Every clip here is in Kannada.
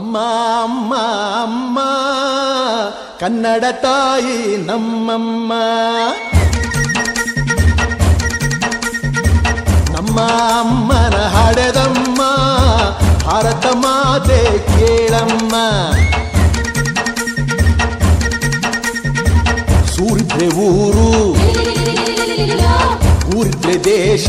ಅಮ್ಮ ಅಮ್ಮ ಅಮ್ಮ ಕನ್ನಡ ತಾಯಿ ನಮ್ಮಮ್ಮ. ನಮ್ಮ ಅಮ್ಮನ ಹಾಡೆದಮ್ಮ ಭಾರತ ಮಾತೆ ಕೇಳಮ್ಮ. ಸೂರಿದ್ರೆ ಊರು, ಊರಿದ್ರೆ ದೇಶ,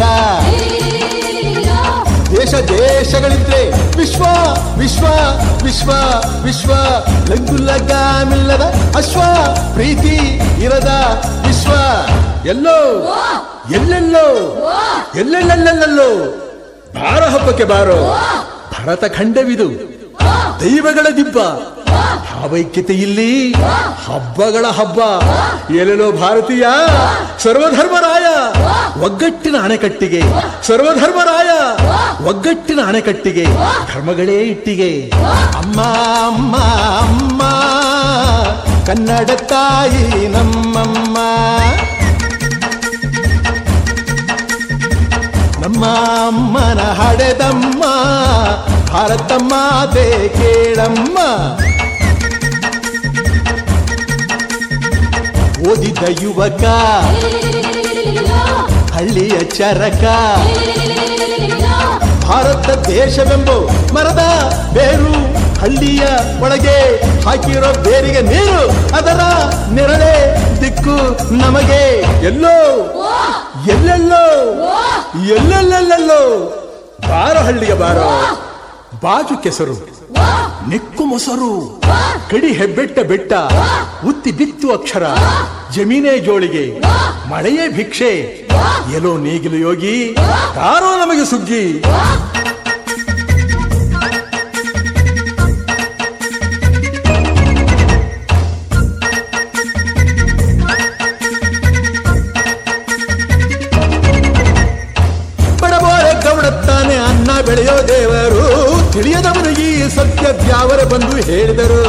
ದೇಶ ದೇಶಗಳಿದ್ರೆ ವಿಶ್ವ ವಿಶ್ವ ವಿಶ್ವ ವಿಶ್ವ. ಲಗ್ಗುಲಗಾಮಿಲ್ಲದ ಅಶ್ವ, ಪ್ರೀತಿ ಇರದ ವಿಶ್ವ. ಎಲ್ಲೋ ಎಲ್ಲೆಲ್ಲೋ ಎಲ್ಲೆಲ್ಲೆಲ್ಲೆಲ್ಲೋ ಬಾರ ಹಬ್ಬಕ್ಕೆ ಬಾರೋ. ಭರತ ಖಂಡವಿದು, ದೈವಗಳ ದಿಬ್ಬ. ಭಾವೈಕ್ಯತೆ ಇಲ್ಲಿ ಹಬ್ಬಗಳ ಹಬ್ಬ. ಎಲ್ಲೆಲ್ಲೋ ಭಾರತೀಯ ಸರ್ವಧರ್ಮರಾಯ ಒಗ್ಗಟ್ಟಿನ ಅಣೆಕಟ್ಟಿಗೆ. ಸರ್ವಧರ್ಮರಾಯ ಒಗ್ಗಟ್ಟಿನ ಅಣೆಕಟ್ಟಿಗೆ, ಧರ್ಮಗಳೇ ಇಟ್ಟಿಗೆ. ಅಮ್ಮ ಅಮ್ಮ ಅಮ್ಮ ಕನ್ನಡ ತಾಯಿ ನಮ್ಮಮ್ಮ. ನಮ್ಮ ಅಮ್ಮನ ಹಡೆದಮ್ಮ ಭಾರತ ಮಾತೆ ಕೇಳಮ್ಮ. ಓದಿದ ಯುವಕ ಹಳ್ಳಿಯ ಚರಕ, ಭಾರತ ದೇಶವೆಂಬೋ ಮರದ ಬೇರು. ಹಳ್ಳಿಯ ಒಳಗೆ ಹಾಕಿರೋ ಬೇರಿಗೆ ನೀರು, ಅದರ ನೆರಳೆ ದಿಕ್ಕು ನಮಗೆ. ಎಲ್ಲೋ ಎಲ್ಲೆಲ್ಲೋ ಎಲ್ಲೆಲ್ಲೆಲ್ಲೆಲ್ಲೋ ಬಾರೋ ಹಳ್ಳಿಗೆ ಬಾರೋ. ಬಾಜು ಕೆಸರು, ನೆಕ್ಕು ಮೊಸರು, ಕಡಿ ಹೆಬ್ಬೆಟ್ಟ ಬೆಟ್ಟ, ಉತ್ತಿ ಬಿತ್ತು ಅಕ್ಷರ, ಜಮೀನೇ ಜೋಳಿಗೆ, ಮಳೆಯೇ ಭಿಕ್ಷೆ. ಎಲ್ಲೋ ನೇಗಿಲು ಯೋಗಿ ತಾರೋ ನಮಗೆ ಸುಗ್ಗಿ. ಬಡಬೋರೆ ಗೌಡತ್ತಾನೆ ಅನ್ನ ಬೆಳೆಯೋ ದೇವರು. ತಿಳಿಯದವರು ಈ ಸತ್ಯ ದ್ಯಾವರ ಬಂದು ಹೇಳಿದರು.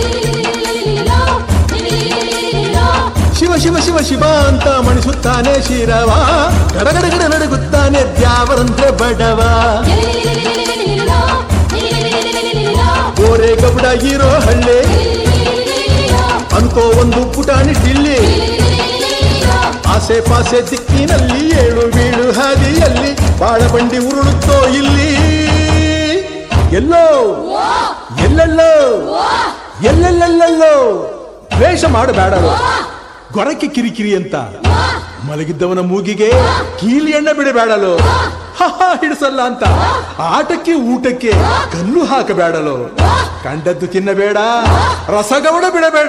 ಶಿವ ಶಿವ ಶಿವ ಶಿವ ಅಂತ ಮಣಿಸುತ್ತಾನೆ ಶಿರವ. ಗಡಗಡಗಡ ನಡುಗುತ್ತಾನೆ ದ್ಯಾವರಂದ್ರೆ ಬಡವ. ಗೋರೆ ಗೌಡ ಇರೋ ಹಳ್ಳಿ ಅಂತೋ ಒಂದು ಪುಟಾಣಿ ಟಿಲ್ಲಿ. ಆಸೆ ಪಾಸೆ ದಿಕ್ಕಿನಲ್ಲಿ ಏಳು ಬೀಳು ಹಾದಿಯಲ್ಲಿ ಬಾಳ ಬಂಡಿ ಉರುಳುತ್ತೋ ಇಲ್ಲಿ. ಎಲ್ಲೋ ಎಲ್ಲೆಲ್ಲೋ ಎಲ್ಲೆಲ್ಲೆಲ್ಲೆಲ್ಲೋ ದ್ವೇಷ ಮಾಡಬೇಡರು. ಗೊರಕ್ಕೆ ಕಿರಿಕಿರಿ ಅಂತ ಮಲಗಿದ್ದವನ ಮೂಗಿಗೆ ಕೀಲಿ ಎಣ್ಣೆ ಬಿಡಬೇಡಲು. ಹಿಡಿಸಲ್ಲ ಅಂತ ಆಟಕ್ಕೆ ಊಟಕ್ಕೆ ಕಲ್ಲು ಹಾಕಬೇಡಲು. ಕಂಡದ್ದು ತಿನ್ನಬೇಡ, ರಸಗೌಡ ಬಿಡಬೇಡ.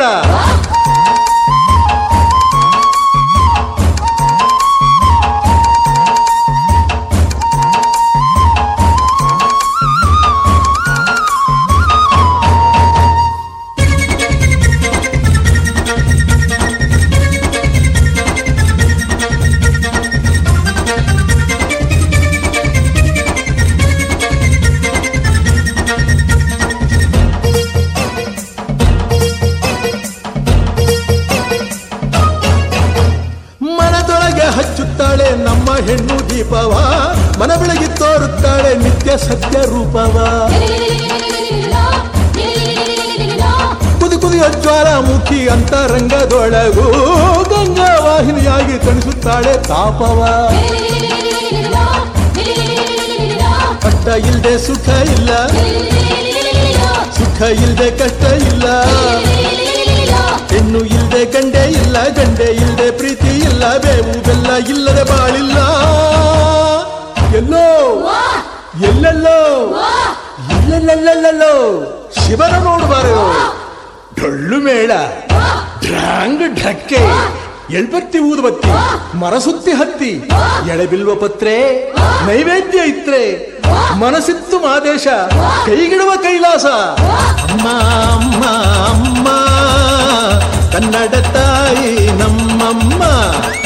ಹಚ್ಚುತ್ತಾಳೆ ನಮ್ಮ ಹೆಣ್ಣು ದೀಪವ, ಮನ ಬೆಳಗಿ ತೋರುತ್ತಾಳೆ ನಿತ್ಯ ಸತ್ಯ ರೂಪವ. ಕುದಿ ಕುದಿಯ ಜ್ವಾಲಾಮುಖಿ ಅಂತರಂಗದೊಳಗೂ ಗಂಗಾ ವಾಹಿನಿಯಾಗಿ ತಣಿಸುತ್ತಾಳೆ ತಾಪವ. ಕಷ್ಟ ಇಲ್ದೆ ಸುಖ ಇಲ್ಲ, ಸುಖ ಇಲ್ದೆ ಕಷ್ಟ ಇಲ್ಲ. ಹೆಣ್ಣು ಇಲ್ದೆ ಗಂಡೆ ಇಲ್ಲ, ಗಂಡೆ ಇಲ್ದೆ ಪ್ರೀತಿ ಇಲ್ಲ. ಬೇವು ಬೆಲ್ಲ ಇಲ್ಲದೆ ಬಾಳಿಲ್ಲ. ಎಲ್ಲೋ ಎಲ್ಲೆಲ್ಲೋ ಎಲ್ಲೆಲ್ಲೆಲ್ಲೆಲ್ಲೋ ಶಿವನ ನೋಡಬಾರು. ಡೊಳ್ಳು ಮೇಳ, ಡ್ರಾಂಗ್ ಢಕ್ಕೆ, ಎಳ್ಬತ್ತಿ ಊದುಬತ್ತಿ, ಮರಸುತ್ತಿ ಹತ್ತಿ, ಎಳೆಬಿಲ್ವ ಪತ್ರೆ, ನೈವೇದ್ಯ ಇತ್ರೆ, ಮನಸ್ಸಿತ್ತು ಮಾದೇಶ, ಕೈಗಿಡುವ ಕೈಲಾಸ. ಅಮ್ಮ ಅಮ್ಮ ಅಮ್ಮ ಕನ್ನಡ ತಾಯಿ ನಮ್ಮಮ್ಮ.